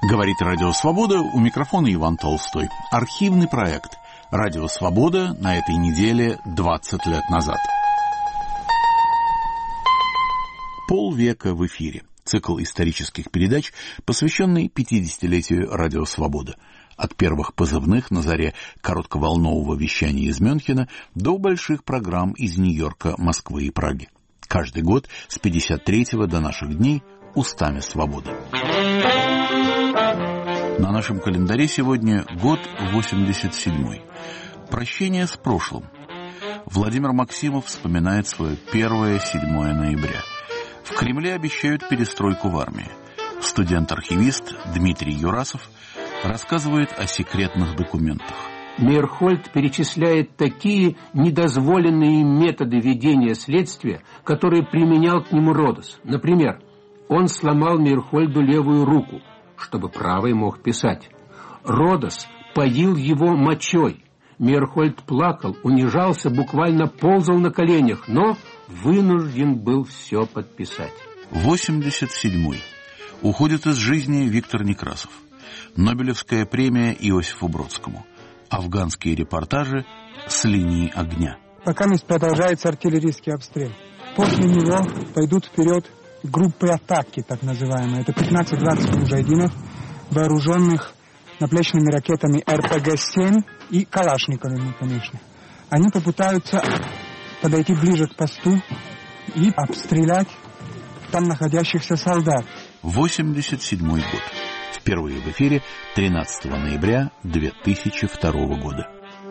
Говорит Радио Свобода, у микрофона Иван Толстой. Архивный проект Радио Свобода на этой неделе 20 лет назад. Полвека в эфире. Цикл исторических передач, посвященный 50-летию Радио Свобода. От первых позывных на заре коротковолнового вещания из Мюнхена до больших программ из Нью-Йорка, Москвы и Праги. Каждый год с 53-го до наших дней устами свободы. На нашем календаре сегодня год 87-й. Прощение с прошлым. Владимир Максимов вспоминает свое первое 7 ноября. В Кремле обещают перестройку в армии. Студент-архивист Дмитрий Юрасов рассказывает о секретных документах. Мейерхольд перечисляет такие недозволенные методы ведения следствия, которые применял к нему Родос. Например, он сломал Мейерхольду левую руку, чтобы правый мог писать. Родос поил его мочой. Мейерхольд плакал, унижался, буквально ползал на коленях, но вынужден был все подписать. 87-й. Уходит из жизни Виктор Некрасов. Нобелевская премия Иосифу Бродскому. Афганские репортажи с линии огня. Пока продолжается артиллерийский обстрел. После него пойдут вперед группы атаки, так называемые. Это 15-20 мужайдинов, вооруженных наплечными ракетами РПГ-7 и калашниковыми, конечно. Они попытаются подойти ближе к посту и обстрелять там находящихся солдат. 87-й год. Впервые в эфире 13 ноября 2002 года.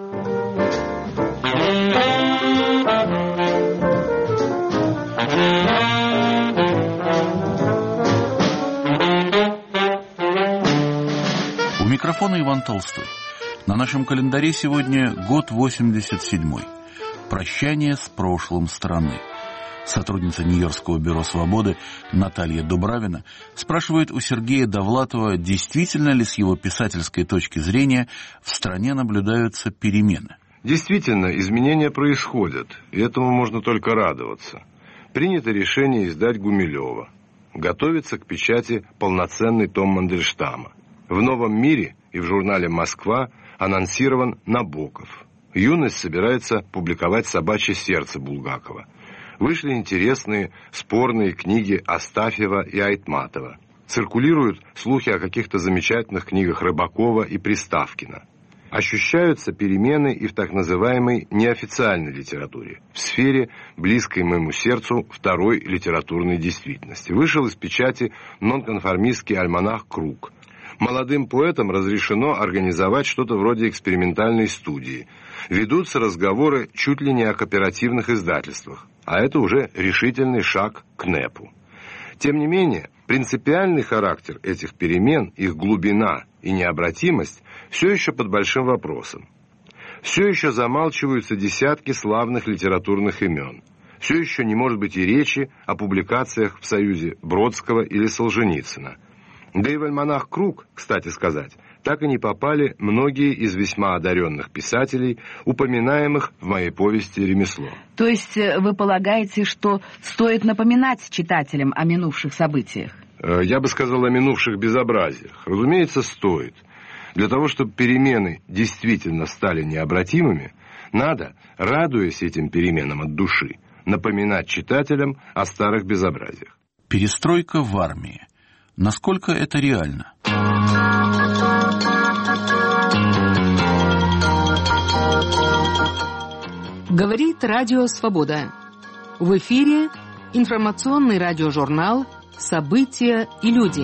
У микрофона Иван Толстой. На нашем календаре сегодня год 87-й. Прощание с прошлым страны. Сотрудница Нью-Йоркского бюро «Свободы» Наталья Дубравина спрашивает у Сергея Довлатова, действительно ли с его писательской точки зрения в стране наблюдаются перемены. Действительно, изменения происходят, и этому можно только радоваться. Принято решение издать Гумилева. Готовится к печати полноценный том Мандельштама. В «Новом мире» и в журнале «Москва» анонсирован Набоков. «Юность» собирается публиковать «Собачье сердце» Булгакова. Вышли интересные, спорные книги Астафьева и Айтматова. Циркулируют слухи о каких-то замечательных книгах Рыбакова и Приставкина. Ощущаются перемены и в так называемой неофициальной литературе, в сфере, близкой моему сердцу, второй литературной действительности. Вышел из печати нонконформистский альманах «Круг». Молодым поэтам разрешено организовать что-то вроде экспериментальной студии. Ведутся разговоры чуть ли не о кооперативных издательствах, а это уже решительный шаг к НЭПу. Тем не менее, принципиальный характер этих перемен, их глубина и необратимость все еще под большим вопросом. Все еще замалчиваются десятки славных литературных имен. Все еще не может быть и речи о публикациях в Союзе Бродского или Солженицына. Да и в альманах «Круг», кстати сказать, так и не попали многие из весьма одаренных писателей, упоминаемых в моей повести «Ремесло». То есть вы полагаете, что стоит напоминать читателям о минувших событиях? Я бы сказал о минувших безобразиях. Разумеется, стоит. Для того, чтобы перемены действительно стали необратимыми, надо, радуясь этим переменам от души, напоминать читателям о старых безобразиях. Перестройка в армии. Насколько это реально? Говорит Радио Свобода. В эфире информационный радиожурнал «События и люди».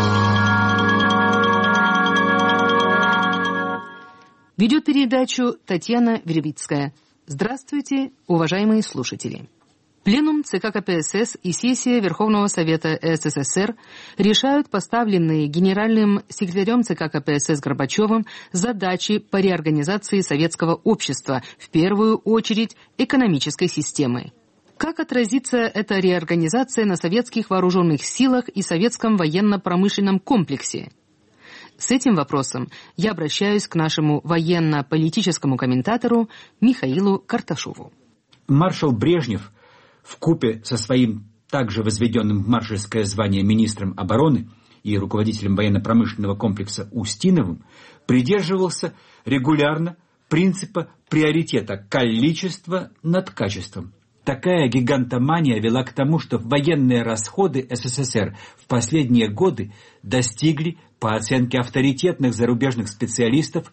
Ведет передачу Татьяна Вербицкая. Здравствуйте, уважаемые слушатели. Пленум ЦК КПСС и сессия Верховного Совета СССР решают поставленные генеральным секретарем ЦК КПСС Горбачевым задачи по реорганизации советского общества, в первую очередь экономической системы. Как отразится эта реорганизация на советских вооруженных силах и советском военно-промышленном комплексе? С этим вопросом я обращаюсь к нашему военно-политическому комментатору Михаилу Карташову. Маршал Брежнев вкупе со своим также возведенным в маршальское звание министром обороны и руководителем военно-промышленного комплекса Устиновым, придерживался регулярно принципа приоритета количества над качеством. Такая гигантомания вела к тому, что военные расходы СССР в последние годы достигли, по оценке авторитетных зарубежных специалистов,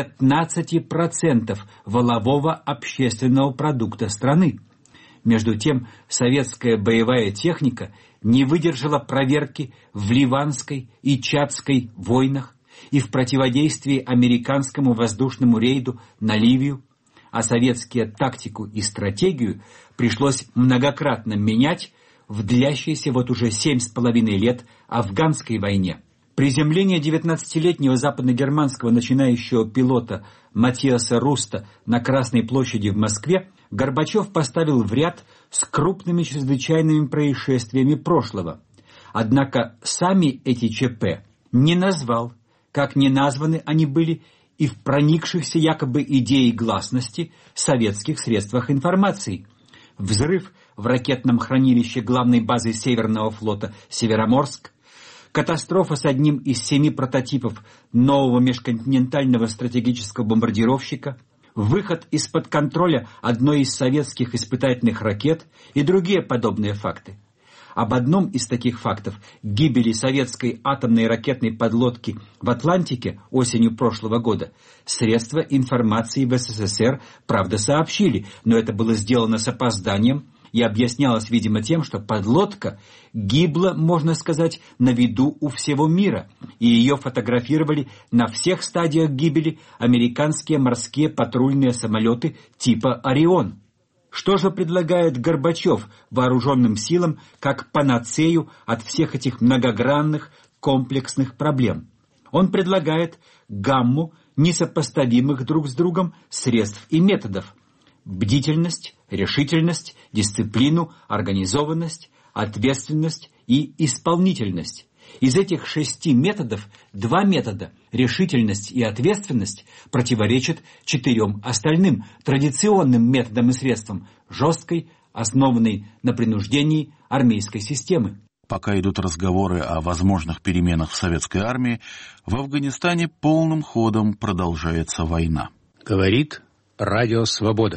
15% валового общественного продукта страны. Между тем, советская боевая техника не выдержала проверки в Ливанской и Чадской войнах и в противодействии американскому воздушному рейду на Ливию, а советские тактику и стратегию пришлось многократно менять в длящейся вот уже 7,5 лет афганской войне. Приземление 19-летнего западногерманского начинающего пилота Матиаса Руста на Красной площади в Москве Горбачев поставил в ряд с крупными чрезвычайными происшествиями прошлого. Однако сами эти ЧП не назвал, как не названы они были и в проникшихся якобы идеей гласности советских средствах информации. Взрыв в ракетном хранилище главной базы Северного флота Североморск, катастрофа с одним из 7 прототипов нового межконтинентального стратегического бомбардировщика, выход из-под контроля одной из советских испытательных ракет и другие подобные факты. Об одном из таких фактов, гибели советской атомной ракетной подлодки в Атлантике осенью прошлого года, средства информации в СССР, правда, сообщили, но это было сделано с опозданием и объяснялось, видимо, тем, что подлодка гибла, можно сказать, на виду у всего мира, и ее фотографировали на всех стадиях гибели американские морские патрульные самолеты типа «Орион». Что же предлагает Горбачев вооруженным силам как панацею от всех этих многогранных комплексных проблем? Он предлагает гамму несопоставимых друг с другом средств и методов: бдительность, решительность, дисциплину, организованность, ответственность и исполнительность. Из этих 6 методов 2 метода – решительность и ответственность – противоречат 4 остальным традиционным методам и средствам жесткой, основанной на принуждении армейской системы. Пока идут разговоры о возможных переменах в советской армии, в Афганистане полным ходом продолжается война. Говорит Радио Свобода.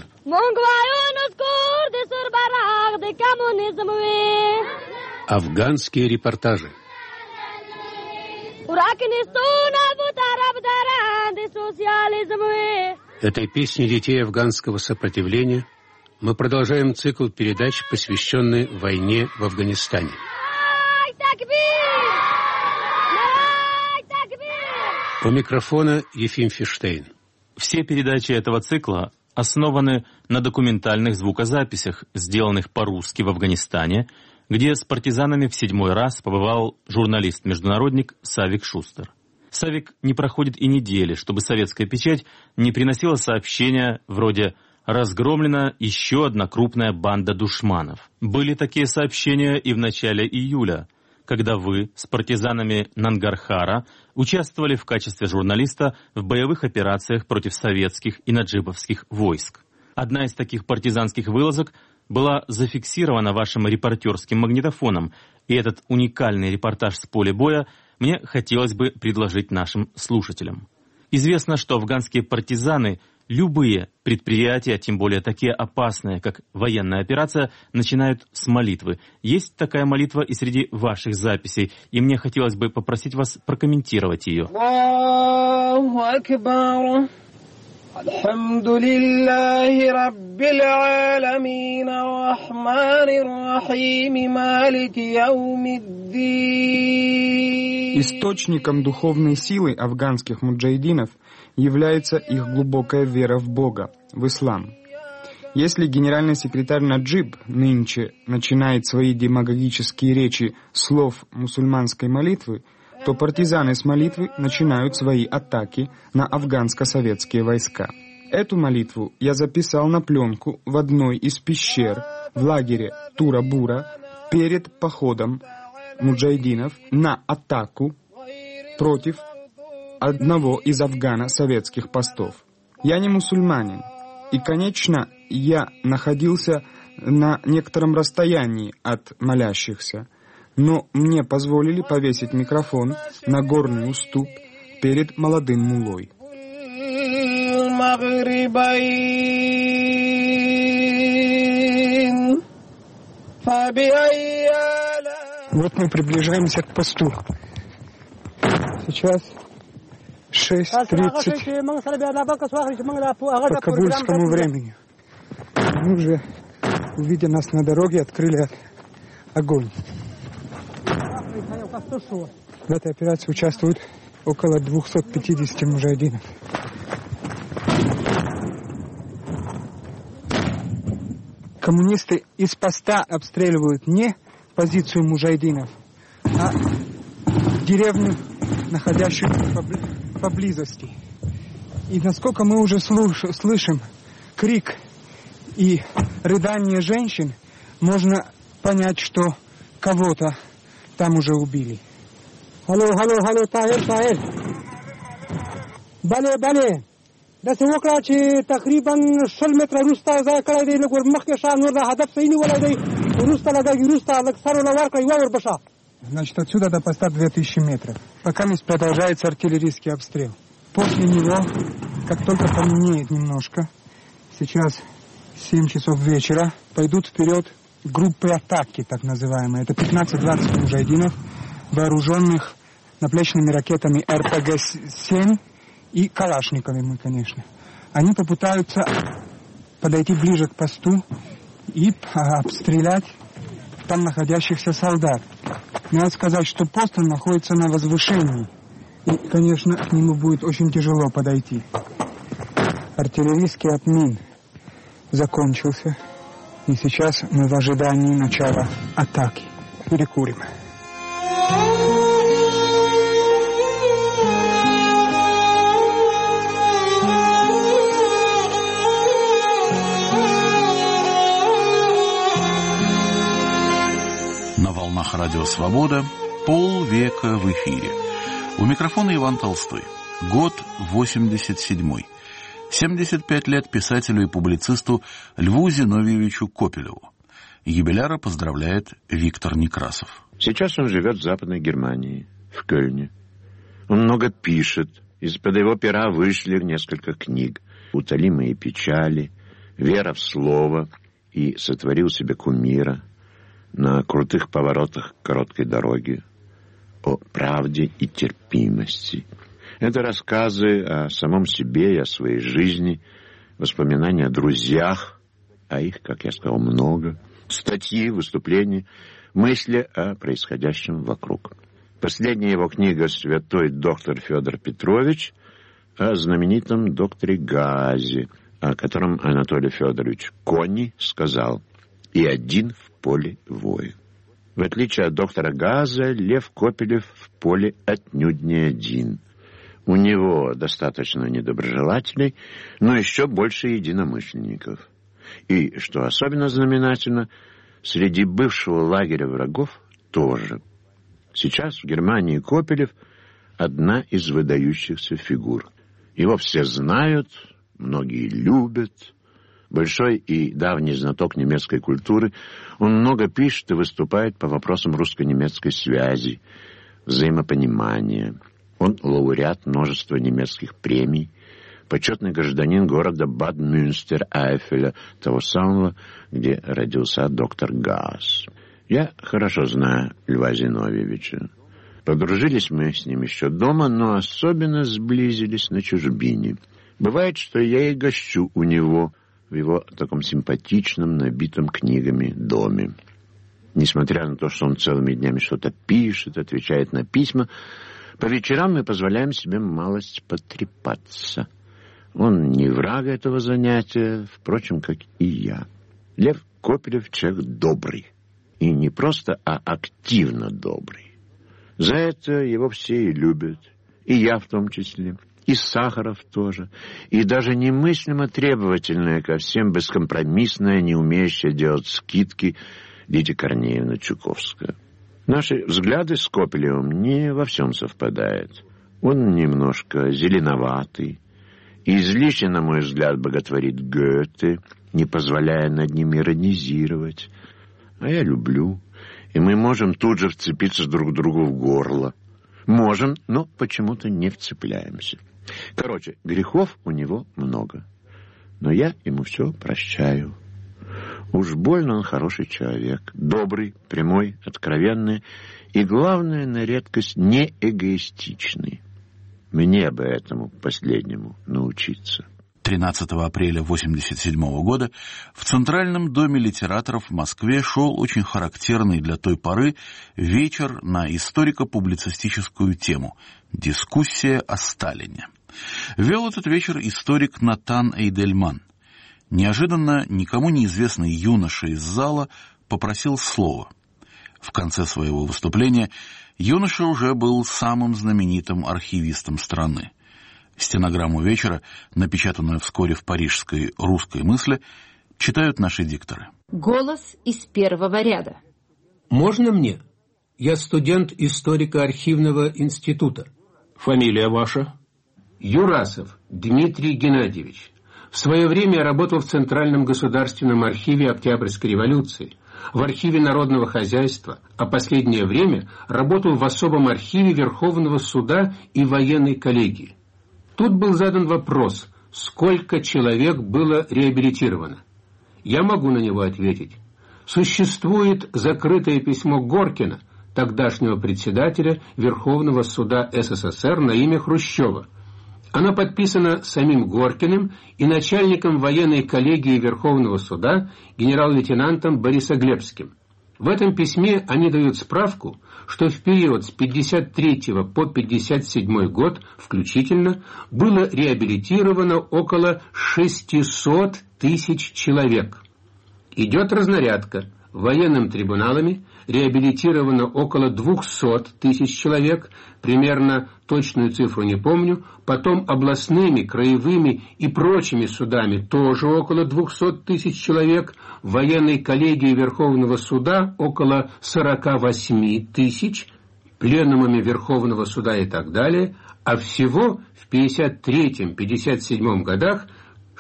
Афганские репортажи. Этой песней детей афганского сопротивления мы продолжаем цикл передач, посвященный войне в Афганистане. У микрофона Ефим Фиштейн. Все передачи этого цикла основаны на документальных звукозаписях, сделанных по-русски в Афганистане, где с партизанами в 7-й раз побывал журналист-международник Савик Шустер. Савик не проходит и недели, чтобы советская печать не приносила сообщения вроде «разгромлена еще одна крупная банда душманов». Были такие сообщения и в начале июля, когда вы с партизанами Нангархара участвовали в качестве журналиста в боевых операциях против советских и наджибовских войск. Одна из таких партизанских вылазок была зафиксирована вашим репортерским магнитофоном, и этот уникальный репортаж с поля боя мне хотелось бы предложить нашим слушателям. Известно, что афганские партизаны любые предприятия, тем более такие опасные, как военная операция, начинают с молитвы. Есть такая молитва и среди ваших записей, и мне хотелось бы попросить вас прокомментировать ее. Аллаху акбар. Алхамдулиллахи раббил аламин аррахманир рахим малики яумиддин. Источником духовной силы афганских муджахидинов является их глубокая вера в Бога, в ислам. Если генеральный секретарь Наджиб нынче начинает свои демагогические речи слов мусульманской молитвы, то партизаны с молитвы начинают свои атаки на афганско-советские войска. Эту молитву я записал на пленку в одной из пещер в лагере Тура-Бура перед походом муджахидинов на атаку против одного из афгано-советских постов. Я не мусульманин, и, конечно, я находился на некотором расстоянии от молящихся, Но мне позволили повесить микрофон на горный уступ перед молодым муллой. Вот мы приближаемся к посту. Сейчас 6:30 по кабульскому времени. Они уже, увидя нас на дороге, открыли огонь. В этой операции участвуют около 250 муджахидинов. Коммунисты из поста обстреливают не позицию муджахидинов, а деревню, находящуюся поблизости. И насколько мы уже слышим крик и рыдание женщин, можно понять, что кого-то там уже убили. Алло, Тахир. Бале. داسې وکړه چې تقریبا 60 متره وروسته ځای کړی دی لږ ورمخکې شه نور د هدف صحیح نیولی دی وروسته لږ سر له ورکړه یوه وربشه. Значит, отсюда до поста 2000 метров. Пока продолжается артиллерийский обстрел. После него, как только помнеет немножко, сейчас 7 часов вечера, пойдут вперед группы атаки, так называемые. Это 15-20 муджахидинов, вооруженных наплечными ракетами РПГ-7 и калашниковыми, конечно. Они попытаются подойти ближе к посту и обстрелять там находящихся солдат. Надо сказать, что пост находится на возвышении. И, конечно, к нему будет очень тяжело подойти. Артиллерийский обмин закончился. И сейчас мы в ожидании начала атаки. Перекурим. На волнах радио «Свобода» полвека в эфире. У микрофона Иван Толстой. Год 87-й. 75 лет писателю и публицисту Льву Зиновьевичу Копелеву. Юбиляра поздравляет Виктор Некрасов. Сейчас он живет в Западной Германии, в Кёльне. Он много пишет. Из-под его пера вышли несколько книг. «Утолимые печали», «Вера в слово» и «Сотворил себе кумира», «На крутых поворотах короткой дороги», «О правде и терпимости». Это рассказы о самом себе и о своей жизни, воспоминания о друзьях, а их, как я сказал, много, статьи, выступления, мысли о происходящем вокруг. Последняя его книга «Святой доктор Федор Петрович» о знаменитом докторе Гаазе, о котором Анатолий Федорович Кони сказал: «И один в поле воин». В отличие от доктора Гааза, Лев Копелев в поле отнюдь не один. У него достаточно недоброжелателей, но еще больше единомышленников. И, что особенно знаменательно, среди бывшего лагеря врагов тоже. Сейчас в Германии Копелев одна из выдающихся фигур. Его все знают, многие любят. Большой и давний знаток немецкой культуры, он много пишет и выступает по вопросам русско-немецкой связи, взаимопонимания. Он лауреат множества немецких премий, почетный гражданин города Бад-Мюнстер-Айфеля, того самого, где родился доктор Гааз. Я хорошо знаю Льва Зиновьевича. Подружились мы с ним еще дома, но особенно сблизились на чужбине. Бывает, что я и гощу у него в его таком симпатичном, набитом книгами доме. Несмотря на то, что он целыми днями что-то пишет, отвечает на письма, по вечерам мы позволяем себе малость потрепаться. Он не враг этого занятия, впрочем, как и я. Лев Копелев человек добрый. И не просто, а активно добрый. За это его все и любят. И я в том числе. И Сахаров тоже. И даже немыслимо требовательная ко всем, бескомпромиссная, не умеющая делать скидки Лидия Корнеевна Чуковская. Наши взгляды с Копелевым не во всем совпадают. Он немножко зеленоватый, и излишне, на мой взгляд, боготворит Гёте, не позволяя над ним иронизировать. А я люблю и мы можем тут же вцепиться друг другу в горло. Можем, но почему-то не вцепляемся. Короче, грехов у него много. Но я ему все прощаю. Уж больно он хороший человек. Добрый, прямой, откровенный. И, главное, на редкость, не эгоистичный. Мне бы этому последнему научиться. 13 апреля 1987 года в Центральном доме литераторов в Москве шел очень характерный для той поры вечер на историко-публицистическую тему «Дискуссия о Сталине». Вел этот вечер историк Натан Эйдельман. Неожиданно никому неизвестный юноша из зала попросил слова. В конце своего выступления юноша уже был самым знаменитым архивистом страны. Стенограмму вечера, напечатанную вскоре в парижской «Русской мысли», читают наши дикторы. Голос из первого ряда. Можно мне? Я студент историко-архивного института. Фамилия ваша? Юрасов Дмитрий Геннадьевич. В свое время я работал в Центральном государственном архиве Октябрьской революции, в архиве народного хозяйства, а последнее время работал в особом архиве Верховного суда и военной коллегии. Тут был задан вопрос, сколько человек было реабилитировано. Я могу на него ответить. Существует закрытое письмо Горкина, тогдашнего председателя Верховного суда СССР на имя Хрущева. Оно подписано самим Горкиным и начальником военной коллегии Верховного суда генерал-лейтенантом Борисоглебским. В этом письме они дают справку, что в период с 1953 по 1957 год включительно было реабилитировано около 600 тысяч человек. Идет разнарядка. Военным трибуналами реабилитировано около 200 тысяч человек, примерно точную цифру не помню, потом областными, краевыми и прочими судами тоже около 200 тысяч человек, в военной коллегии Верховного суда около 48 тысяч, пленумами Верховного суда и так далее, а всего в 1953-1957 годах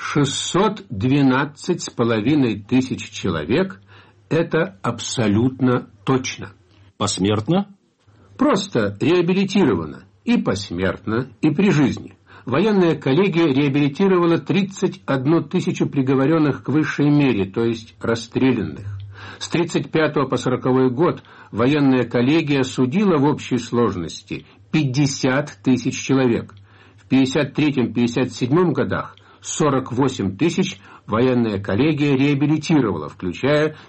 612,5 тысяч человек. Это абсолютно точно. Посмертно? Просто реабилитировано и посмертно, и при жизни. Военная коллегия реабилитировала 31 тысячу приговоренных к высшей мере, то есть расстрелянных. С 1935 по 1940 год военная коллегия судила в общей сложности 50 тысяч человек. В 1953-1957 годах 48 тысяч военная коллегия реабилитировала, включая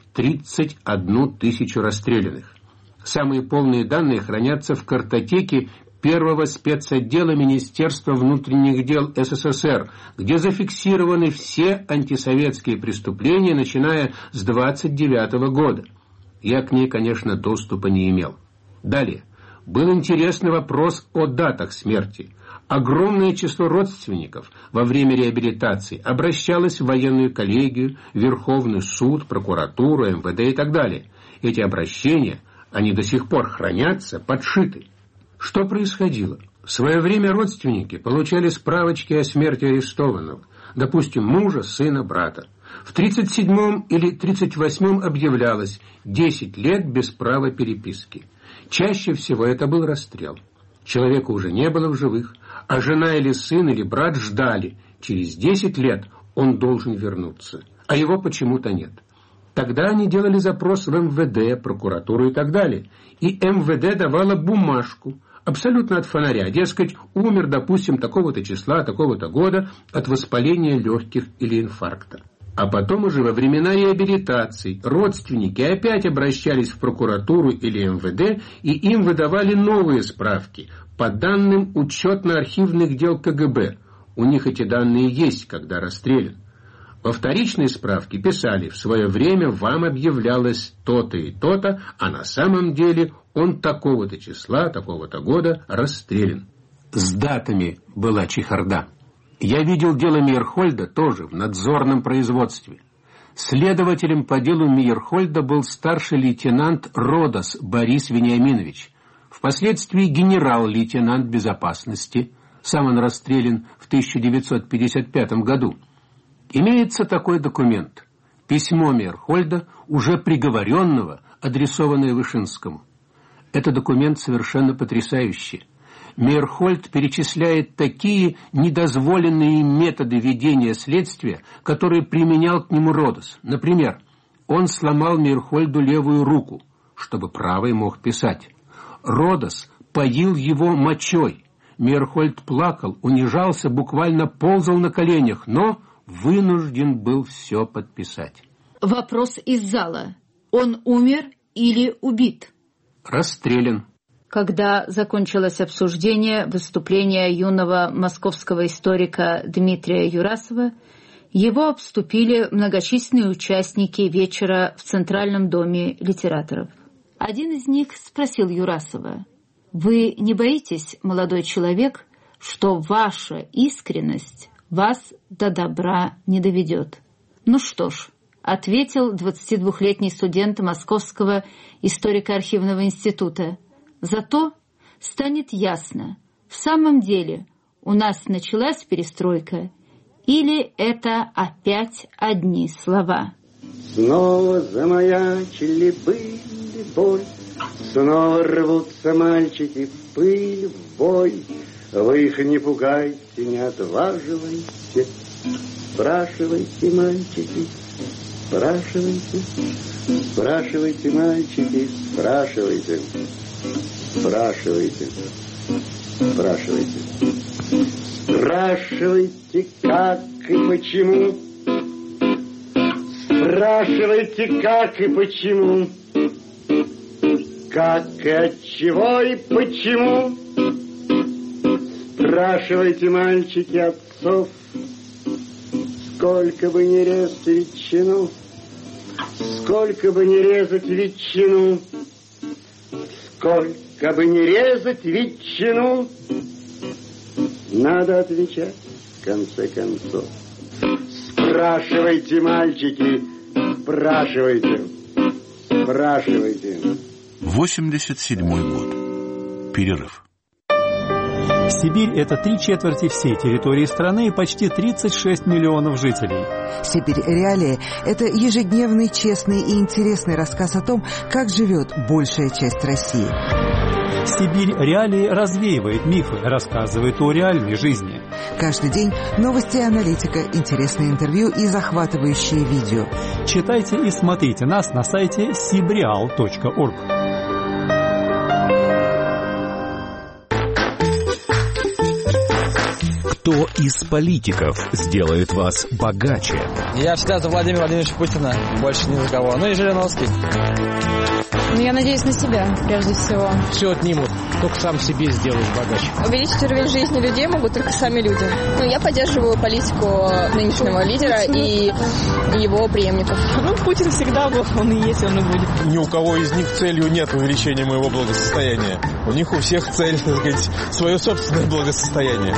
31 тысячу расстрелянных. Самые полные данные хранятся в картотеке первого спецотдела Министерства внутренних дел СССР, где зафиксированы все антисоветские преступления, начиная с 1929 года. Я к ней, конечно, доступа не имел. Далее. Был интересный вопрос о датах смерти. Огромное число родственников во время реабилитации обращалось в военную коллегию, Верховный суд, прокуратуру, МВД и так далее. Эти обращения, они до сих пор хранятся, подшиты. Что происходило? В свое время родственники получали справочки о смерти арестованного, допустим, мужа, сына, брата. В 1937 или 1938 объявлялось 10 лет без права переписки. Чаще всего это был расстрел. Человека уже не было в живых, а жена или сын или брат ждали. Через 10 лет он должен вернуться, а его почему-то нет. Тогда они делали запрос в МВД, прокуратуру и так далее. И МВД давала бумажку, абсолютно от фонаря. Дескать, умер, допустим, такого-то числа, такого-то года от воспаления легких или инфаркта. А потом уже во времена реабилитации родственники опять обращались в прокуратуру или МВД, и им выдавали новые справки по данным учетно-архивных дел КГБ. У них эти данные есть, когда расстрелян. Во вторичной справке писали: в свое время вам объявлялось то-то и то-то, а на самом деле он такого-то числа, такого-то года расстрелян. С датами была чехарда. Я видел дело Мейерхольда тоже в надзорном производстве. Следователем по делу Мейерхольда был старший лейтенант Родос Борис Вениаминович, впоследствии генерал-лейтенант безопасности, сам он расстрелян в 1955 году. Имеется такой документ. Письмо Мейерхольда, уже приговоренного, адресованное Вышинскому. Это документ совершенно потрясающий. Мейерхольд перечисляет такие недозволенные методы ведения следствия, которые применял к нему Родос. Например, он сломал Мейерхольду левую руку, чтобы правый мог писать. Родос поил его мочой. Мейерхольд плакал, унижался, буквально ползал на коленях, но вынужден был все подписать. Вопрос из зала. Он умер или убит? Расстрелян. Когда закончилось обсуждение выступления юного московского историка Дмитрия Юрасова, его обступили многочисленные участники вечера в Центральном доме литераторов. Один из них спросил Юрасова: «Вы не боитесь, молодой человек, что ваша искренность вас до добра не доведет?» «Ну что ж», — ответил 22-летний студент Московского историко-архивного института, «зато станет ясно, в самом деле у нас началась перестройка или это опять одни слова». Снова замаячили быль и боль, снова рвутся мальчики в пыль, в бой. Вы их не пугайте, не отваживайте. Спрашивайте, мальчики, спрашивайте. Спрашивайте, мальчики, спрашивайте. Спрашивайте. Спрашивайте. Спрашивайте, как и почему. Спрашивайте, как и почему. Как и от чего и почему. Спрашивайте, мальчики, отцов. Сколько бы ни резать ветчину, сколько бы ни резать ветчину, сколько бы ни резать ветчину, надо отвечать в конце концов. Спрашивайте, мальчики, спрашивайте, спрашивайте. 87-й год. Перерыв. Сибирь – это 3/4 всей территории страны и почти 36 миллионов жителей. «Сибирь. Реалии» – это ежедневный, честный и интересный рассказ о том, как живет большая часть России. «Сибирь. Реалии» развеивает мифы, рассказывает о реальной жизни. Каждый день новости и аналитика, интересные интервью и захватывающие видео. Читайте и смотрите нас на сайте sibreal.org. Кто из политиков сделает вас богаче? Я всегда за Владимира Владимировича Путина, больше ни за кого. Ну и Жириновский. Ну, я надеюсь на себя, прежде всего. Все отнимут, только сам себе сделаешь богаче. Увеличить уровень жизни людей могут только сами люди. Ну, я поддерживаю политику нынешнего лидера и его преемников. Ну, Путин всегда был, он и есть, он и будет. Ни у кого из них целью нет увеличения моего благосостояния. У них у всех цель, так сказать, свое собственное благосостояние.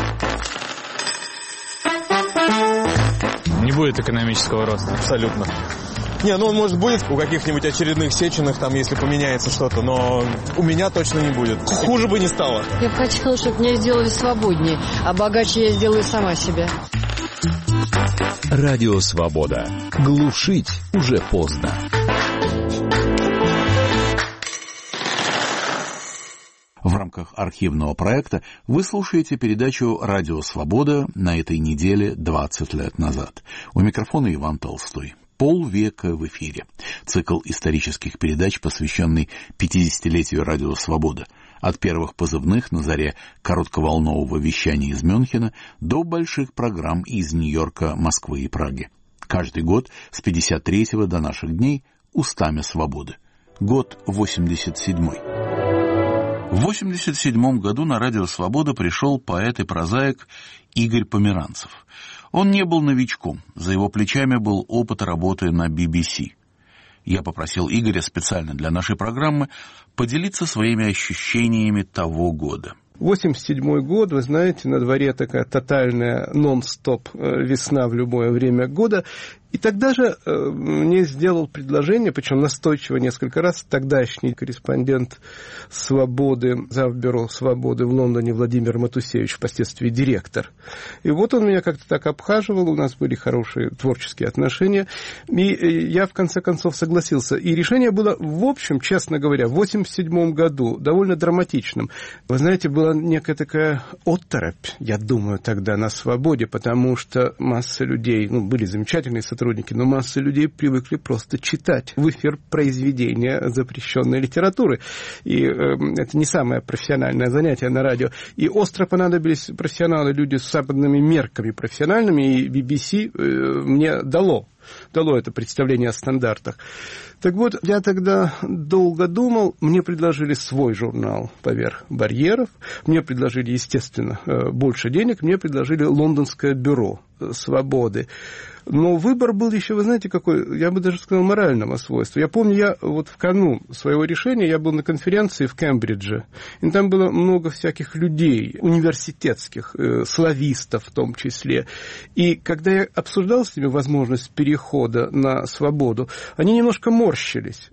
Не будет экономического роста. Абсолютно. Не, ну он, может, будет у каких-нибудь очередных Сеченых, там, если поменяется что-то, но у меня точно не будет. Хуже бы не стало. Я бы хотела, чтобы меня сделали свободнее, а богаче я сделаю сама себя. Радио «Свобода». Глушить уже поздно. В рамках архивного проекта вы слушаете передачу «Радио Свобода» на этой неделе 20 лет назад. У микрофона Иван Толстой. Полвека в эфире. Цикл исторических передач, посвященный 50-летию «Радио Свобода». От первых позывных на заре коротковолнового вещания из Мюнхена до больших программ из Нью-Йорка, Москвы и Праги. Каждый год с 53-го до наших дней устами свободы. Год 87-й. В 87 году на радио «Свобода» пришел поэт и прозаик Игорь Померанцев. Он не был новичком, за его плечами был опыт работы на BBC. Я попросил Игоря специально для нашей программы поделиться своими ощущениями того года. 87 год, вы знаете, на дворе такая тотальная нон-стоп весна в любое время года. И тогда же мне сделал предложение, причем настойчиво несколько раз, тогдашний корреспондент «Свободы», завбюро «Свободы» в Лондоне Владимир Матусевич, впоследствии директор. И вот он меня как-то так обхаживал, у нас были хорошие творческие отношения, и я в конце концов согласился. И решение было, в общем, честно говоря, в 1987 году, довольно драматичным. Вы знаете, была некая такая оторопь, я думаю, тогда на «Свободе», потому что масса людей, были замечательные сотрудники, но масса людей привыкли просто читать в эфир произведения запрещенной литературы. И это не самое профессиональное занятие на радио. И остро понадобились профессионалы, люди с западными мерками профессиональными, и BBC мне дало это представление о стандартах. Так вот, я тогда долго думал, мне предложили свой журнал «Поверх барьеров», мне предложили, естественно, больше денег, мне предложили лондонское бюро «Свободы». Но выбор был еще, вы знаете, какой, я бы даже сказал, морального свойства. Я помню, я вот в канун своего решения, я был на конференции в Кембридже, и там было много всяких людей, университетских, славистов в том числе. И когда я обсуждал с ними возможность перехода на «Свободу», они немножко морщились.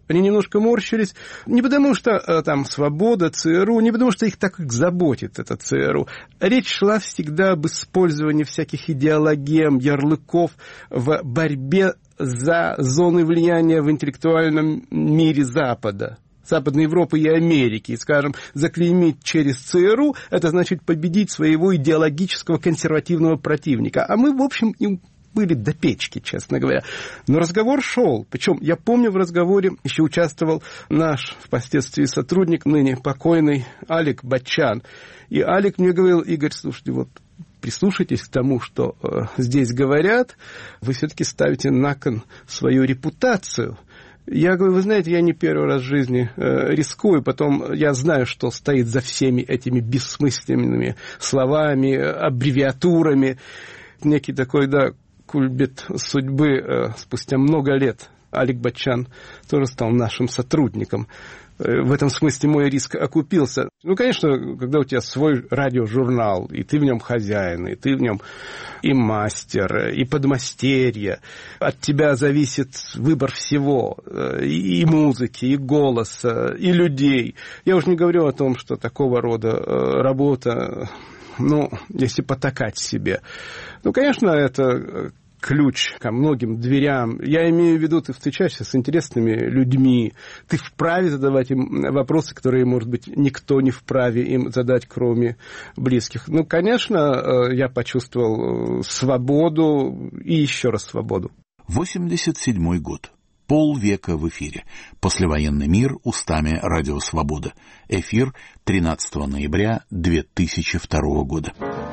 Не потому, что там «Свобода», ЦРУ, не потому, что их так заботит это ЦРУ. Речь шла всегда об использовании всяких идеологем, ярлыков в борьбе за зоны влияния в интеллектуальном мире Запада, Западной Европы и Америки. И, скажем, заклеймить через ЦРУ – это значит победить своего идеологического консервативного противника. А мы, в общем, им были до печки, честно говоря. Но разговор шел. Причем, я помню, в разговоре еще участвовал наш впоследствии сотрудник, ныне покойный Алик Баччан. И Алик мне говорил: Игорь, слушайте, вот прислушайтесь к тому, что здесь говорят, вы все-таки ставите на кон свою репутацию. Я говорю: вы знаете, я не первый раз в жизни рискую, потом я знаю, что стоит за всеми этими бессмысленными словами, аббревиатурами. Некий такой, кульбит судьбы. Спустя много лет Алик Баччан тоже стал нашим сотрудником. В этом смысле мой риск окупился. Конечно, когда у тебя свой радиожурнал, и ты в нем хозяин, и ты в нем и мастер, и подмастерье, от тебя зависит выбор всего, и музыки, и голоса, и людей. Я уж не говорю о том, что такого рода работа, если потакать себе. Конечно, это ключ ко многим дверям. Я имею в виду, ты встречаешься с интересными людьми, ты вправе задавать им вопросы, которые, может быть, никто не вправе им задать, кроме близких. Конечно, я почувствовал свободу и еще раз свободу. 1987 год. Полвека в эфире. Послевоенный мир устами Радио Свобода. Эфир 13 ноября 2002 года.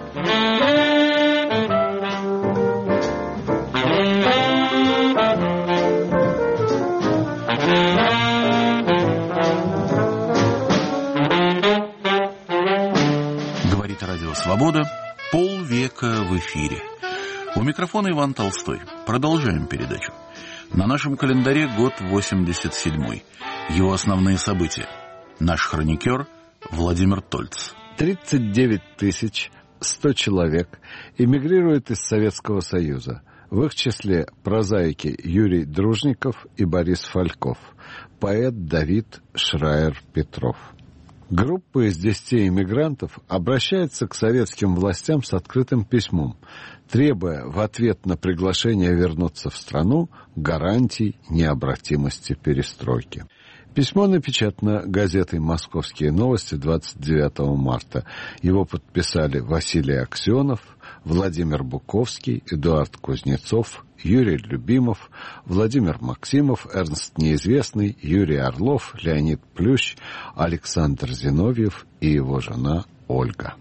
Говорит Радио Свобода. Полвека в эфире. У микрофона Иван Толстой. Продолжаем передачу. На нашем календаре год 87-й. Его основные события. Наш хроникер Владимир Тольц. 39 100 человек эмигрируют из Советского Союза. В их числе прозаики Юрий Дружников и Борис Фальков, поэт Давид Шрайер-Петров. Группа из 10 эмигрантов обращается к советским властям с открытым письмом, требуя в ответ на приглашение вернуться в страну гарантий необратимости перестройки. Письмо напечатано газетой «Московские новости» 29 марта. Его подписали Василий Аксенов, Владимир Буковский, Эдуард Кузнецов, Юрий Любимов, Владимир Максимов, Эрнст Неизвестный, Юрий Орлов, Леонид Плющ, Александр Зиновьев и его жена Ольга.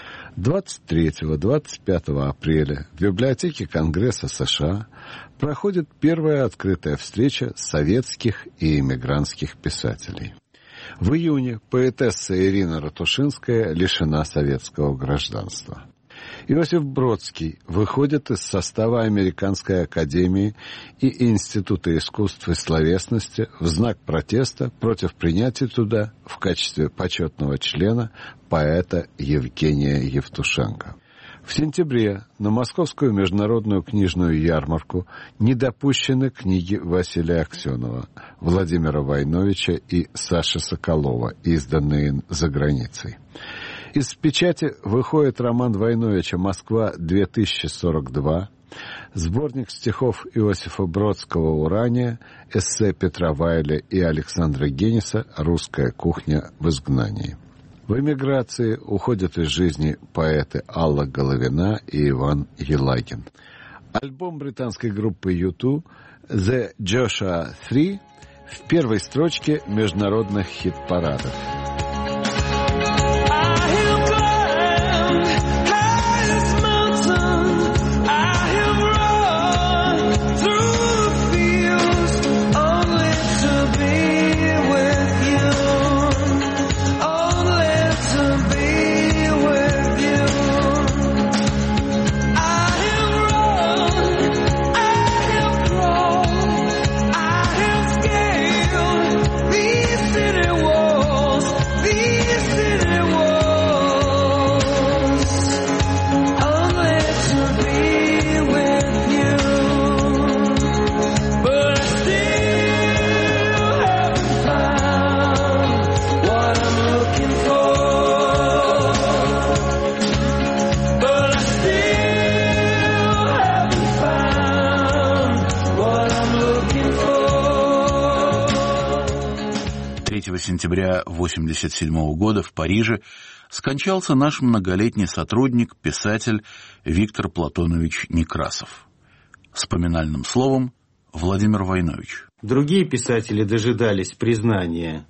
23-25 апреля в библиотеке Конгресса США проходит первая открытая встреча советских и эмигрантских писателей. В июне поэтесса Ирина Ратушинская лишена советского гражданства. Иосиф Бродский выходит из состава Американской академии и Института искусств и словесности в знак протеста против принятия туда в качестве почетного члена поэта Евгения Евтушенко. В сентябре на Московскую международную книжную ярмарку не допущены книги Василия Аксенова, Владимира Войновича и Саши Соколова, изданные за границей. Из печати выходит роман Войновича «Москва-2042», сборник стихов Иосифа Бродского «Урания», эссе Петра Вайля и Александра Генниса «Русская кухня в изгнании». В эмиграции уходят из жизни поэты Алла Головина и Иван Елагин. Альбом британской группы U2 «The Joshua 3» в первой строчке международных хит-парадов. Сентября 1987 года в Париже скончался наш многолетний сотрудник, писатель Виктор Платонович Некрасов. С поминальным словом Владимир Войнович. Другие писатели дожидались признания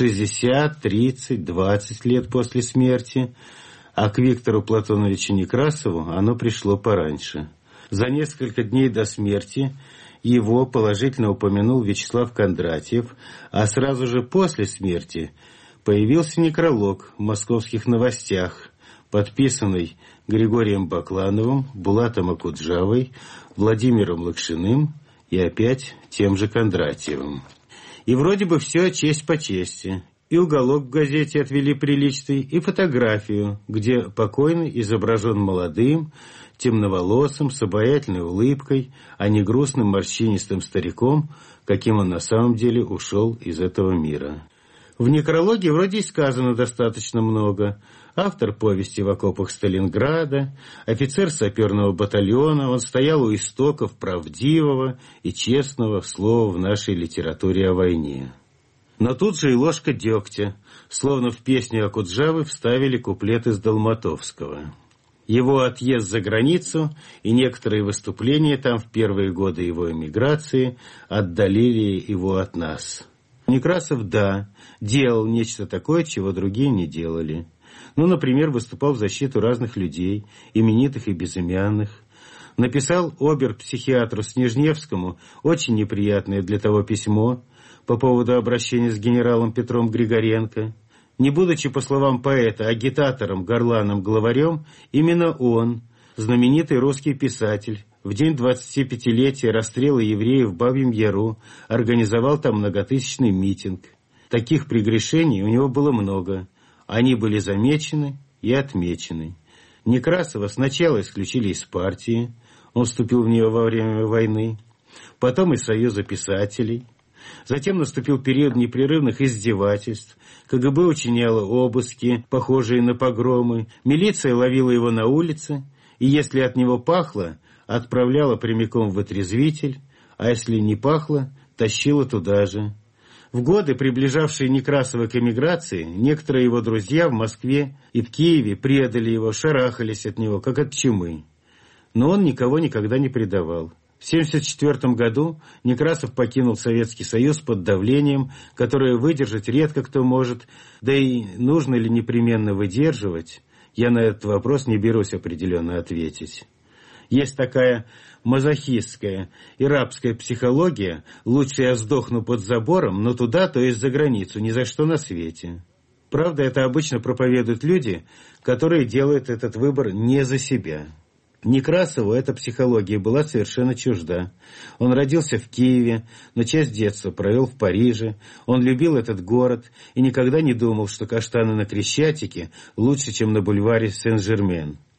60, 30, 20 лет после смерти, а к Виктору Платоновичу Некрасову оно пришло пораньше. За несколько дней до смерти его положительно упомянул Вячеслав Кондратьев, а сразу же после смерти появился некролог в «Московских новостях», подписанный Григорием Баклановым, Булатом Акуджавой, Владимиром Лакшиным и опять тем же Кондратьевым. И вроде бы все честь по чести. И уголок в газете отвели приличный, и фотографию, где покойный изображен молодым, темноволосым, с обаятельной улыбкой, а не грустным морщинистым стариком, каким он на самом деле ушел из этого мира. В некрологе вроде и сказано достаточно много. Автор повести «В окопах Сталинграда», офицер саперного батальона, он стоял у истоков правдивого и честного слова в нашей литературе о войне. Но тут же и ложка дегтя, словно в песню Акуджавы вставили куплет из Долматовского. Его отъезд за границу и некоторые выступления там в первые годы его эмиграции отдалили его от нас. Некрасов, да, делал нечто такое, чего другие не делали. Ну, например, выступал в защиту разных людей, именитых и безымянных. Написал обер-психиатру Снежневскому очень неприятное для того письмо по поводу обращения с генералом Петром Григоренко. Не будучи, по словам поэта, агитатором, горланом, главарем, именно он, знаменитый русский писатель, в день 25-летия расстрела евреев в Бабьем Яру организовал там многотысячный митинг. Таких прегрешений у него было много. Они были замечены и отмечены. Некрасова сначала исключили из партии, он вступил в нее во время войны, потом из Союза писателей. Затем наступил период непрерывных издевательств. КГБ учиняло обыски, похожие на погромы. Милиция ловила его на улице, и если от него пахло, отправляла прямиком в отрезвитель, а если не пахло, тащила туда же. В годы, приближавшие Некрасова к эмиграции, некоторые его друзья в Москве и в Киеве предали его, шарахались от него, как от чумы. Но он никого никогда не предавал. В 1974 году Некрасов покинул Советский Союз под давлением, которое выдержать редко кто может, да и нужно ли непременно выдерживать, я на этот вопрос не берусь определенно ответить. Есть такая мазохистская и рабская психология: лучше я сдохну под забором, но туда, то есть за границу, ни за что на свете. Правда, это обычно проповедуют люди, которые делают этот выбор не за себя. Некрасову эта психология была совершенно чужда. Он родился в Киеве, но часть детства провел в Париже. Он любил этот город и никогда не думал, что каштаны на Крещатике лучше, чем на бульваре Сен-Жермен.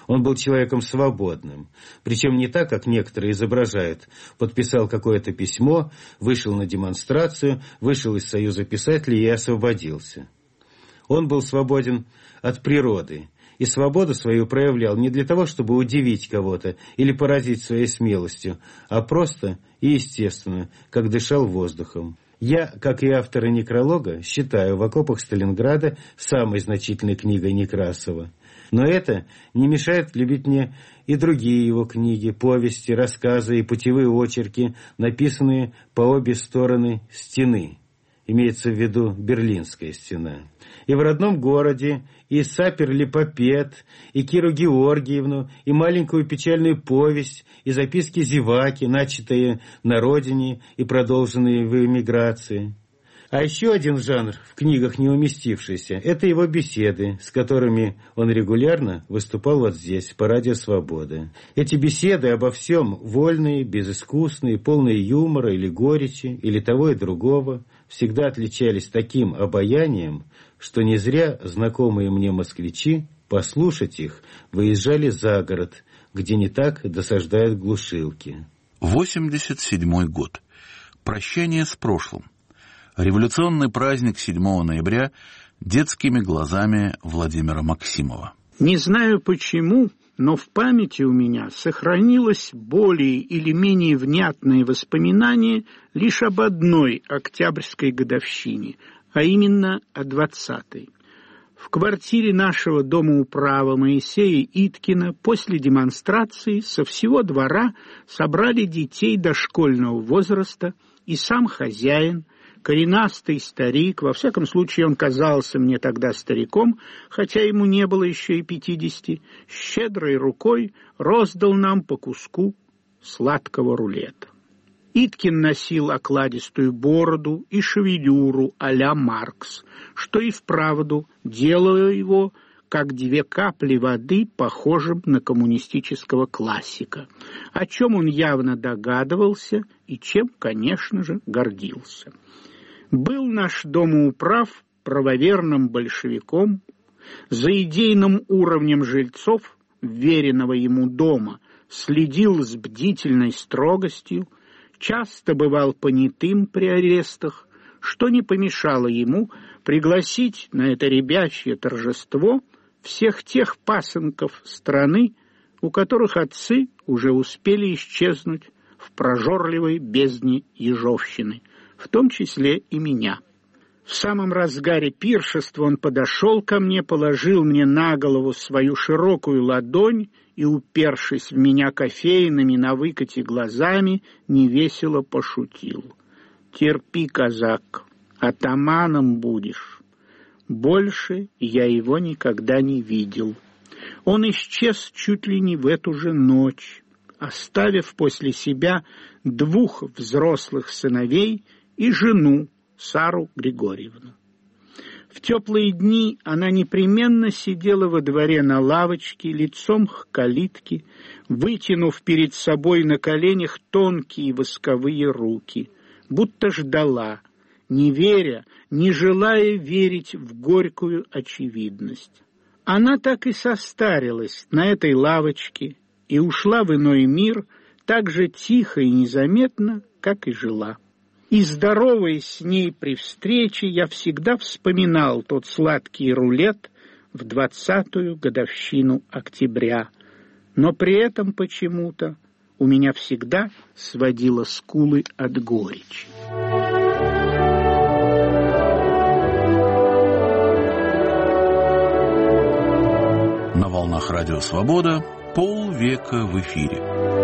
Он был человеком свободным, причем не так, как некоторые изображают. Подписал какое-то письмо, вышел на демонстрацию, вышел из Союза писателей и освободился. Он был свободен от природы, и свободу свою проявлял не для того, чтобы удивить кого-то или поразить своей смелостью, а просто и естественно, как дышал воздухом. Я, как и авторы некролога, считаю «В окопах Сталинграда» самой значительной книгой Некрасова. Но это не мешает любить мне и другие его книги, повести, рассказы и путевые очерки, написанные по обе стороны стены. Имеется в виду Берлинская стена. И в родном городе, и Сапер-Лепопед, и Киру Георгиевну, и маленькую печальную повесть, и записки зеваки, начатые на родине и продолженные в эмиграции. А еще один жанр, в книгах не уместившийся, это его беседы, с которыми он регулярно выступал вот здесь, по Радио Свобода. Эти беседы обо всем вольные, безыскусные, полные юмора или горечи, или того и другого, всегда отличались таким обаянием, что не зря знакомые мне москвичи послушать их выезжали за город, где не так досаждают глушилки. 87-й год. Прощание с прошлым. Революционный праздник 7 ноября детскими глазами Владимира Максимова. Не знаю почему, но в памяти у меня сохранилось более или менее внятное воспоминание лишь об одной октябрьской годовщине, а именно о 20-й. В квартире нашего домоуправа Моисея Иткина после демонстрации со всего двора собрали детей дошкольного возраста, и сам хозяин, коренастый старик, во всяком случае он казался мне тогда стариком, хотя ему не было еще и 50, щедрой рукой роздал нам по куску сладкого рулета. Иткин носил окладистую бороду и шевелюру а-ля Маркс, что и вправду делало его, как 2 капли воды, похожим на коммунистического классика, о чем он явно догадывался и чем, конечно же, гордился. Был наш домоуправ правоверным большевиком, за идейным уровнем жильцов вверенного ему дома следил с бдительной строгостью, часто бывал понятым при арестах, что не помешало ему пригласить на это ребячье торжество всех тех пасынков страны, у которых отцы уже успели исчезнуть в прожорливой бездне ежовщины, в том числе и меня. В самом разгаре пиршества он подошел ко мне, положил мне на голову свою широкую ладонь и, упершись в меня кофейными на выкате глазами, невесело пошутил. «Терпи, казак, атаманом будешь». Больше я его никогда не видел. Он исчез чуть ли не в эту же ночь, оставив после себя 2 взрослых сыновей и жену Сару Григорьевну. В теплые дни она непременно сидела во дворе на лавочке, лицом к калитке, вытянув перед собой на коленях тонкие восковые руки, будто ждала, не веря, не желая верить в горькую очевидность. Она так и состарилась на этой лавочке и ушла в иной мир так же тихо и незаметно, как и жила. И, здороваясь с ней при встрече, я всегда вспоминал тот сладкий рулет в 20-ю годовщину октября. Но при этом почему-то у меня всегда сводило скулы от горечи. На волнах Радио Свобода полвека в эфире.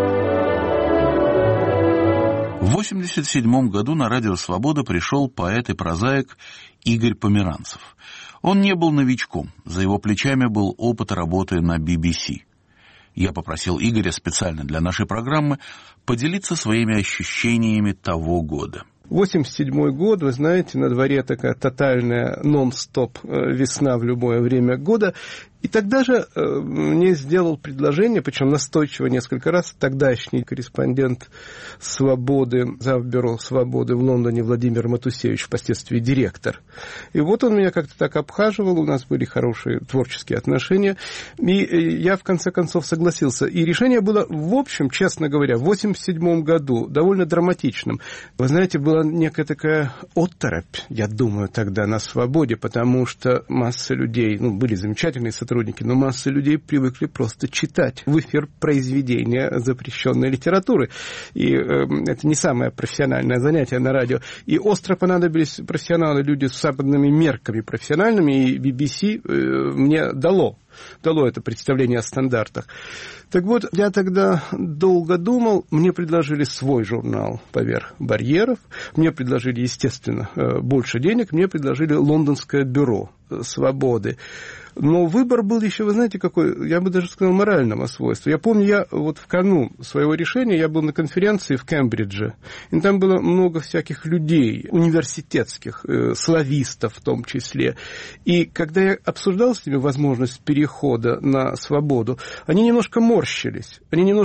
В 1987 году на Радио Свобода пришел поэт и прозаик Игорь Померанцев. Он не был новичком, за его плечами был опыт работы на BBC. Я попросил Игоря специально для нашей программы поделиться своими ощущениями того года. 87 год, вы знаете, на дворе такая тотальная нон-стоп весна в любое время года. И тогда же мне сделал предложение, причем настойчиво несколько раз, тогдашний корреспондент «Свободы», завбюро «Свободы» в Лондоне Владимир Матусевич, впоследствии директор. И вот он меня как-то так обхаживал, у нас были хорошие творческие отношения, и я в конце концов согласился. И решение было, в общем, честно говоря, в 1987 году довольно драматичным. Вы знаете, была некая такая оторопь, я думаю, тогда на «Свободе», потому что масса людей, были замечательные сотрудники, но масса людей привыкли просто читать в эфир произведения запрещенной литературы. И это не самое профессиональное занятие на радио. И остро понадобились профессионалы, люди с западными мерками профессиональными, и BBC мне дало это представление о стандартах. Так вот, я тогда долго думал, мне предложили свой журнал «Поверх барьеров», мне предложили, естественно, больше денег, мне предложили лондонское бюро «Свободы». Но выбор был еще, вы знаете, какой, я бы даже сказал, морального свойства. Я помню, я вот в канун своего решения, я был на конференции в Кембридже, и там было много всяких людей, университетских, славистов в том числе. И когда я обсуждал с ними возможность перехода на «Свободу», они немножко морщились.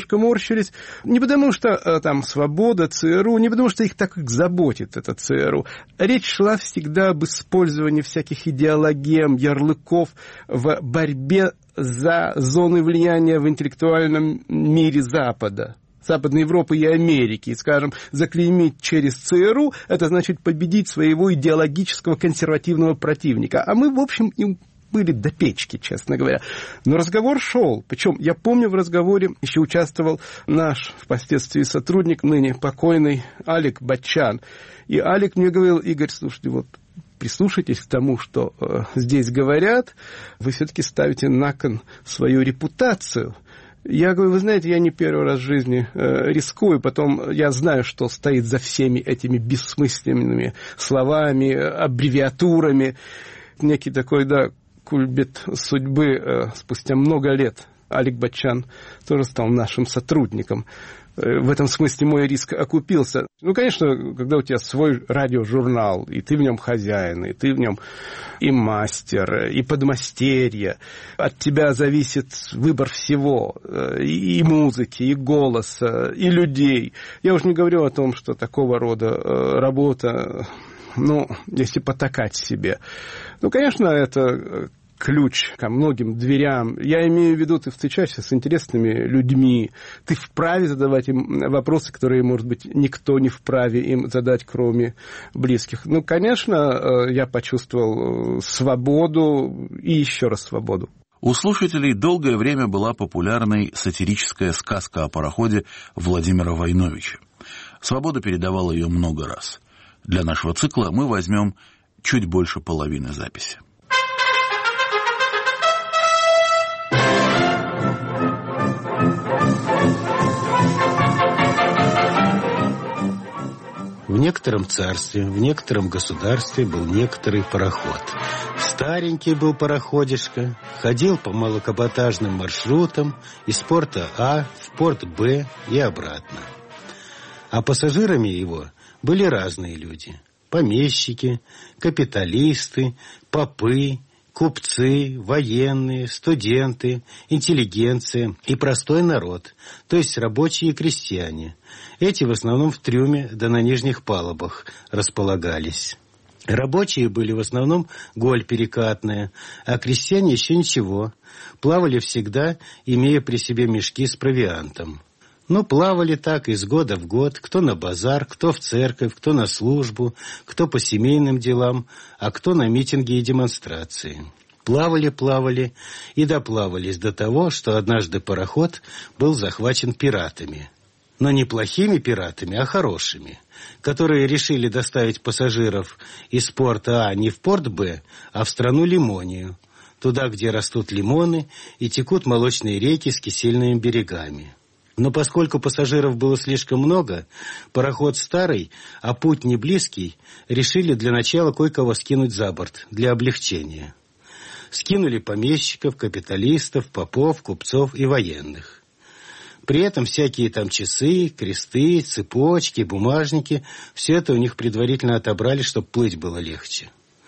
Не потому что там «Свобода», ЦРУ, не потому что их так заботит это ЦРУ. Речь шла всегда об использовании всяких идеологем, ярлыков в борьбе за зоны влияния в интеллектуальном мире Запада, Западной Европы и Америки. И, скажем, заклеймить через ЦРУ – это значит победить своего идеологического консервативного противника. А мы, в общем, им были до печки, честно говоря. Но разговор шел. Причем, я помню, в разговоре еще участвовал наш впоследствии сотрудник, ныне покойный Алик Баччан. И Алик мне говорил: Игорь, слушайте, вот прислушайтесь к тому, что здесь говорят, вы все-таки ставите на кон свою репутацию. Я говорю: вы знаете, я не первый раз в жизни рискую, потом я знаю, что стоит за всеми этими бессмысленными словами, аббревиатурами. Некий такой, кульбит судьбы спустя много лет. Алик Баччан тоже стал нашим сотрудником. В этом смысле мой риск окупился. Конечно, когда у тебя свой радиожурнал, и ты в нем хозяин, и ты в нем и мастер, и подмастерье, от тебя зависит выбор всего, и музыки, и голоса, и людей. Я уже не говорю о том, что такого рода работа, если потакать себе. Конечно, это ключ ко многим дверям. Я имею в виду, ты встречаешься с интересными людьми, ты вправе задавать им вопросы, которые, может быть, никто не вправе им задать, кроме близких. Конечно, я почувствовал свободу и еще раз свободу. У слушателей долгое время была популярной сатирическая сказка о пароходе Владимира Войновича. «Свобода» передавала ее много раз. Для нашего цикла мы возьмем чуть больше половины записи. В некотором царстве, в некотором государстве был некоторый пароход. Старенький был пароходишка, ходил по малокаботажным маршрутам из порта А в порт Б и обратно. А пассажирами его были разные люди. Помещики, капиталисты, попы, купцы, военные, студенты, интеллигенция и простой народ, то есть рабочие и крестьяне. Эти в основном в трюме да на нижних палубах располагались. Рабочие были в основном голь перекатная, а крестьяне еще ничего. Плавали всегда, имея при себе мешки с провиантом. Плавали так из года в год, кто на базар, кто в церковь, кто на службу, кто по семейным делам, а кто на митинги и демонстрации. Плавали и доплавались до того, что однажды пароход был захвачен пиратами. Но не плохими пиратами, а хорошими, которые решили доставить пассажиров из порта А не в порт Б, а в страну Лимонию, туда, где растут лимоны и текут молочные реки с кисельными берегами. Но поскольку пассажиров было слишком много, пароход старый, а путь не близкий, решили для начала кое-кого скинуть за борт для облегчения. Скинули помещиков, капиталистов, попов, купцов и военных. При этом всякие там часы, кресты, цепочки, бумажники, все это у них предварительно отобрали, чтобы плыть было легче.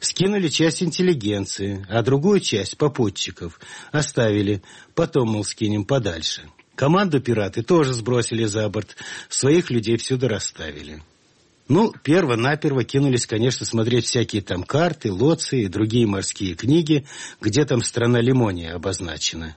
Скинули часть интеллигенции, а другую часть попутчиков оставили, потом, мол, скинем подальше. Команду пираты тоже сбросили за борт, своих людей всюду расставили. Ну, перво-наперво кинулись, конечно, смотреть всякие там карты, лоции и другие морские книги, где там страна Лимония обозначена.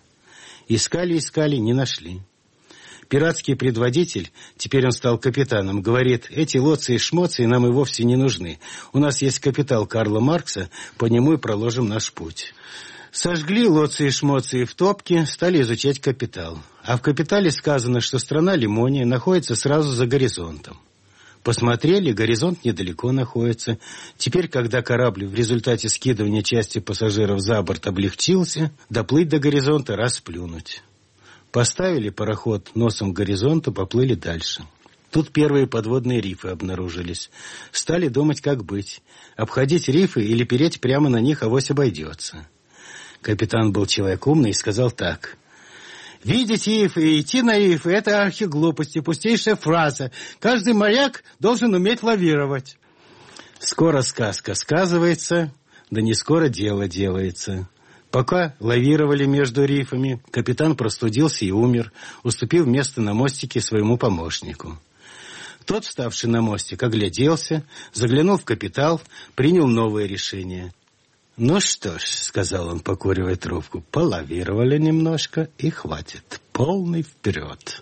Искали, не нашли. Пиратский предводитель, теперь он стал капитаном, говорит: эти лоции и шмоции нам и вовсе не нужны. У нас есть капитал Карла Маркса, по нему и проложим наш путь. Сожгли лоции и шмоции в топке, стали изучать капитал. А в капитале сказано, что страна Лимония находится сразу за горизонтом. Посмотрели, горизонт недалеко находится. Теперь, когда корабль в результате скидывания части пассажиров за борт облегчился, доплыть до горизонта, расплюнуть. Поставили пароход носом к горизонту, поплыли дальше. Тут первые подводные рифы обнаружились. Стали думать, как быть. Обходить рифы или переть прямо на них, авось обойдется. Капитан был человек умный и сказал так: «Видеть рифы и идти на рифы — это архиглупости, пустейшая фраза. Каждый моряк должен уметь лавировать». Скоро сказка сказывается, да не скоро дело делается. Пока лавировали между рифами, капитан простудился и умер, уступив место на мостике своему помощнику. Тот, вставший на мостик, огляделся, заглянул в капитал, принял новое решение. «Ну что ж», — сказал он, покуривая трубку, — «полавировали немножко и хватит. Полный вперед».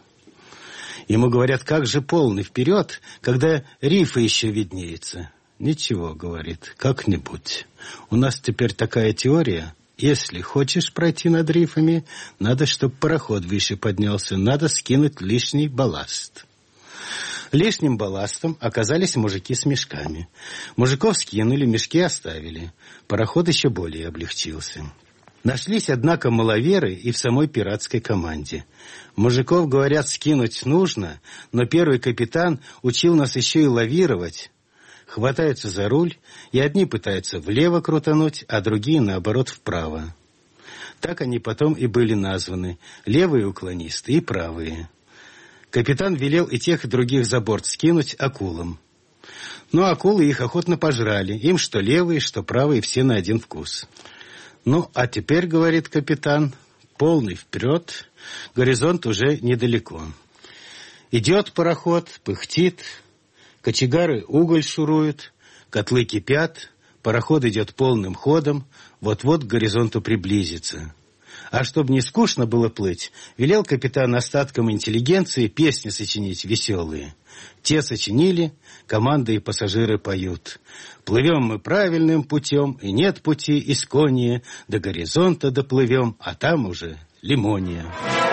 Ему говорят: «Как же полный вперед, когда рифы еще виднеются?» «Ничего», — говорит, — «как-нибудь. У нас теперь такая теория. Если хочешь пройти над рифами, надо, чтобы пароход выше поднялся, надо скинуть лишний балласт». Лишним балластом оказались мужики с мешками. Мужиков скинули, мешки оставили. Пароход еще более облегчился. Нашлись, однако, маловеры и в самой пиратской команде. Мужиков, говорят, скинуть нужно, но первый капитан учил нас еще и лавировать. Хватаются за руль, и одни пытаются влево крутануть, а другие, наоборот, вправо. Так они потом и были названы: левые уклонисты и правые. Капитан велел и тех, и других за борт скинуть акулам. Но акулы их охотно пожрали. Им что левые, что правые, все на один вкус. «Ну, а теперь, — говорит капитан, — полный вперед, горизонт уже недалеко. Идет пароход, пыхтит, кочегары уголь шуруют, котлы кипят, пароход идет полным ходом, вот-вот к горизонту приблизится». А чтобы не скучно было плыть, велел капитан остаткам интеллигенции песни сочинить веселые. Те сочинили, команда и пассажиры поют: «Плывем мы правильным путем, и нет пути исконнее, до горизонта доплывем, а там уже Лимония».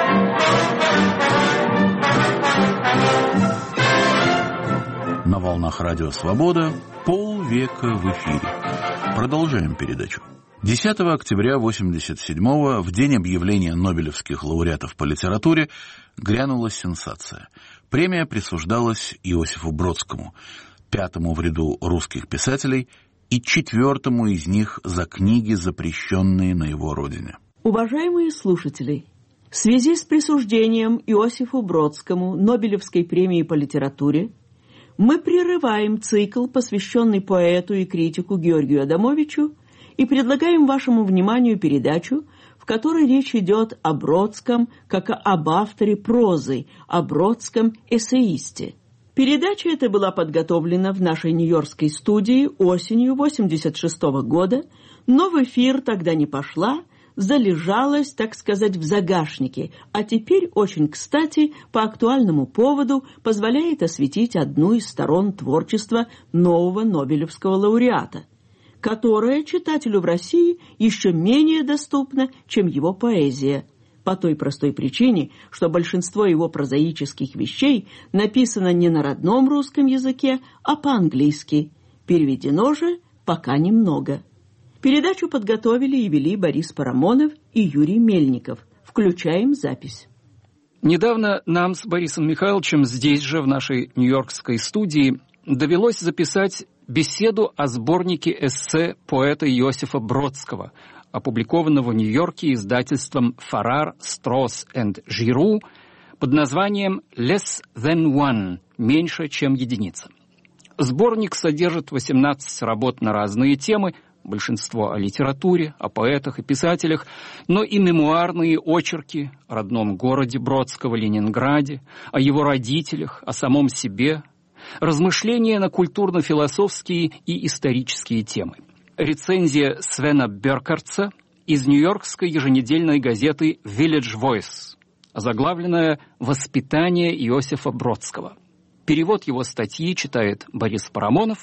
На волнах радио «Свобода» полвека в эфире. Продолжаем передачу. 10 октября 1987-го, в день объявления нобелевских лауреатов по литературе, грянула сенсация. Премия присуждалась Иосифу Бродскому, 5-му в ряду русских писателей и 4-му из них за книги, запрещенные на его родине. Уважаемые слушатели, в связи с присуждением Иосифу Бродскому Нобелевской премии по литературе мы прерываем цикл, посвященный поэту и критику Георгию Адамовичу, и предлагаем вашему вниманию передачу, в которой речь идет о Бродском как об авторе прозы, о Бродском эссеисте. Передача эта была подготовлена в нашей нью-йоркской студии осенью 1986 года, но в эфир тогда не пошла, залежалась, так сказать, в загашнике, а теперь очень кстати, по актуальному поводу, позволяет осветить одну из сторон творчества нового нобелевского лауреата, которая читателю в России еще менее доступна, чем его поэзия, по той простой причине, что большинство его прозаических вещей написано не на родном русском языке, а по-английски. Переведено же пока немного. Передачу подготовили и вели Борис Парамонов и Юрий Мельников. Включаем запись. Недавно нам с Борисом Михайловичем здесь же, в нашей нью-йоркской студии, довелось записать беседу о сборнике эссе поэта Иосифа Бродского, опубликованного в Нью-Йорке издательством Farrar, Straus and Giroux под названием «Less than one» – «Меньше, чем единица». Сборник содержит 18 работ на разные темы, большинство о литературе, о поэтах и писателях, но и мемуарные очерки о родном городе Бродского, Ленинграде, о его родителях, о самом себе, размышления на культурно-философские и исторические темы. Рецензия Свена Беркартса из нью-йоркской еженедельной газеты Village Voice, озаглавленная «Воспитание Иосифа Бродского». Перевод его статьи читает Борис Парамонов.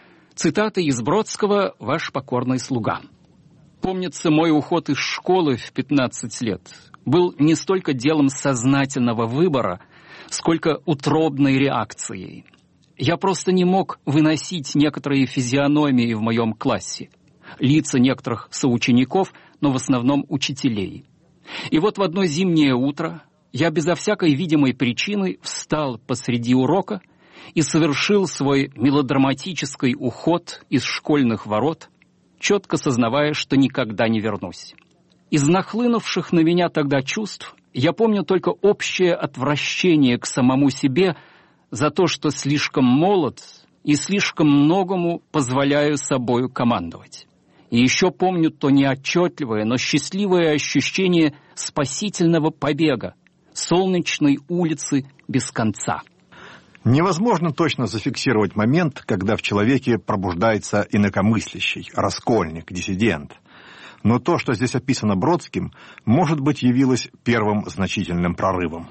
Цитаты из Бродского «Ваш покорный слуга». Помнится, мой уход из школы в 15 лет был не столько делом сознательного выбора, сколько утробной реакцией. Я просто не мог выносить некоторые физиономии в моем классе, лица некоторых соучеников, но в основном учителей. И вот в одно зимнее утро я безо всякой видимой причины встал посреди урока и совершил свой мелодраматический уход из школьных ворот, четко сознавая, что никогда не вернусь. Из нахлынувших на меня тогда чувств я помню только общее отвращение к самому себе за то, что слишком молод и слишком многому позволяю собою командовать. И еще помню то неотчетливое, но счастливое ощущение спасительного побега, солнечной улицы без конца. Невозможно точно зафиксировать момент, когда в человеке пробуждается инакомыслящий, раскольник, диссидент. Но то, что здесь описано Бродским, может быть, явилось первым значительным прорывом.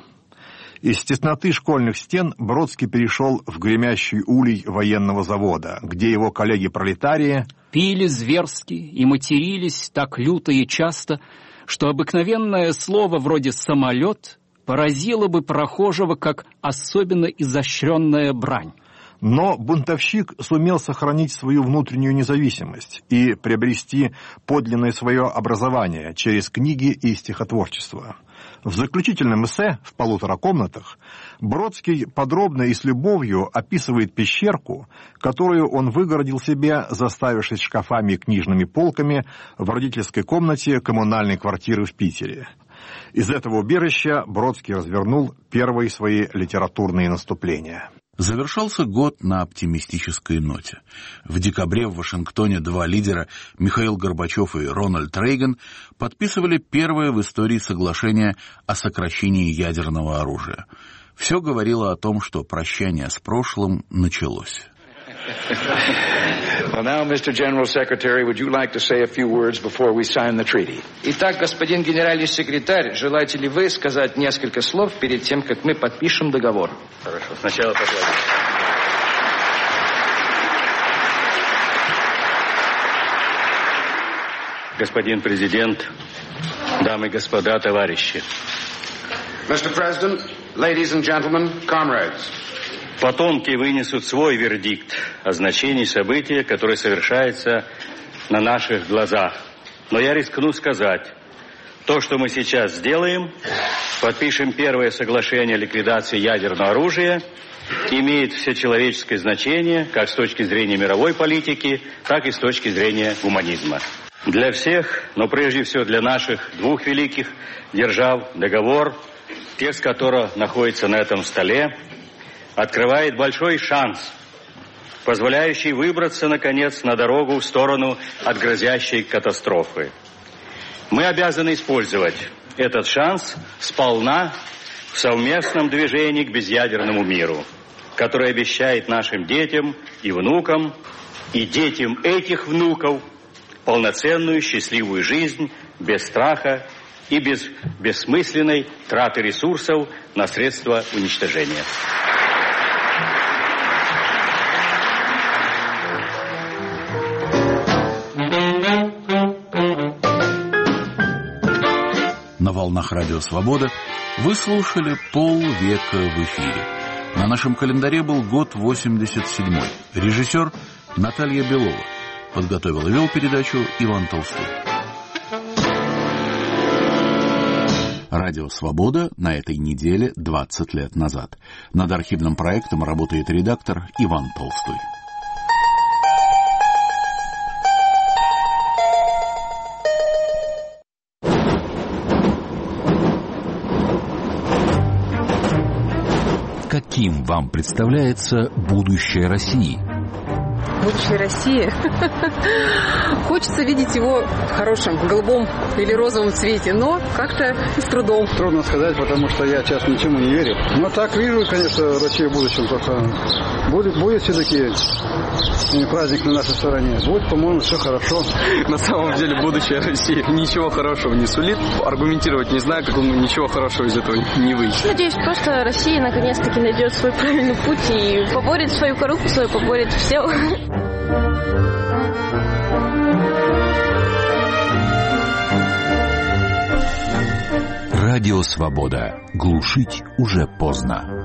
Из тесноты школьных стен Бродский перешел в гремящий улей военного завода, где его коллеги-пролетарии пили зверски и матерились так люто и часто, что обыкновенное слово вроде «самолет» поразило бы прохожего как особенно изощренная брань. Но бунтовщик сумел сохранить свою внутреннюю независимость и приобрести подлинное свое образование через книги и стихотворчество. В заключительном эссе «В 1,5 комнатах» Бродский подробно и с любовью описывает пещерку, которую он выгородил себе, заставившись шкафами и книжными полками в родительской комнате коммунальной квартиры в Питере. Из этого убежища Бродский развернул первые свои литературные наступления. Завершался год на оптимистической ноте. В декабре в Вашингтоне два лидера, Михаил Горбачев и Рональд Рейган, подписывали первое в истории соглашение о сокращении ядерного оружия. Все говорило о том, что прощание с прошлым началось. Well, now, Mr. General Secretary, would you like to say a few words before we sign the treaty? Итак, господин генеральный секретарь, желаете ли вы сказать несколько слов перед тем, как мы подпишем договор? Хорошо. Сначала поговорим. Господин президент, дамы и господа, товарищи. Mr. President, ladies and gentlemen, comrades. Потомки вынесут свой вердикт о значении события, которое совершается на наших глазах. Но я рискну сказать, то, что мы сейчас сделаем, подпишем первое соглашение о ликвидации ядерного оружия, имеет всечеловеческое значение как с точки зрения мировой политики, так и с точки зрения гуманизма. Для всех, но прежде всего для наших двух великих держав, договор, текст которого находится на этом столе, открывает большой шанс, позволяющий выбраться, наконец, на дорогу в сторону от грозящей катастрофы. Мы обязаны использовать этот шанс сполна в совместном движении к безъядерному миру, который обещает нашим детям и внукам, и детям этих внуков полноценную счастливую жизнь без страха и без бессмысленной траты ресурсов на средства уничтожения. На волнах Радио Свобода вы слушали «Полвека в эфире». На нашем календаре был год 87-й. Режиссер Наталья Белова. Подготовил и вел передачу Иван Толстой. Радио «Свобода» на этой неделе 20 лет назад. Над архивным проектом работает редактор Иван Толстой. Каким вам представляется будущее России? будущей России. Хочется видеть его в хорошем, голубом или розовом цвете, но как-то с трудом. Трудно сказать, потому что я сейчас ничему не верю. Но так вижу, конечно, Россию в будущем. Просто будет все-таки праздник на нашей стороне. Будет, по-моему, все хорошо. На самом деле будущее России ничего хорошего не сулит. Аргументировать не знаю, как ничего хорошего из этого не выйдет. Надеюсь, просто Россия наконец-таки найдет свой правильный путь и поборет свою коррупцию, поборет все. Радио «Свобода». Глушить уже поздно.